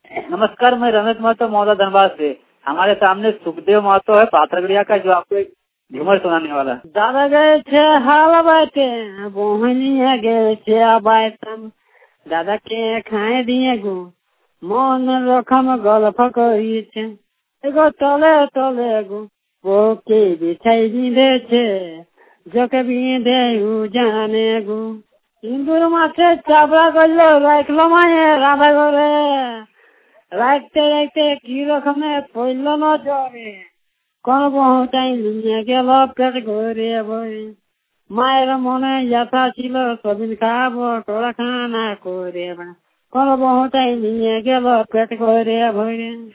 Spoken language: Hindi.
नमस्कार, मैं रमेश महतो मौला धनबाद से। हमारे सामने सुखदेव महतो है पाथरगढ़िया का, जो आपको एक झूमर सुनाने वाला है। दादा गए थे हाल बाटे, बोहनिया गए थे आबायतन, दादा के खाए दिए गो मन रखम गल्फ करी छे, एगो तले तले गो पोके बिछाई दीदे छे, जो के बीधे जाने गो इंदुर माथे चाबड़ा गल्लो राखलो माये राधा घरे, রাখতে রাখতে কি রকমে পড়ল নজরে, কোন বহুটাই নিয়ে গেল পেট ঘরে বই, মায়ের মনে যাতা ছিল সবিন খাবো তোরা খানা করে, কোন বহুটাই নিয়ে গেল পেট ঘরে ভরে।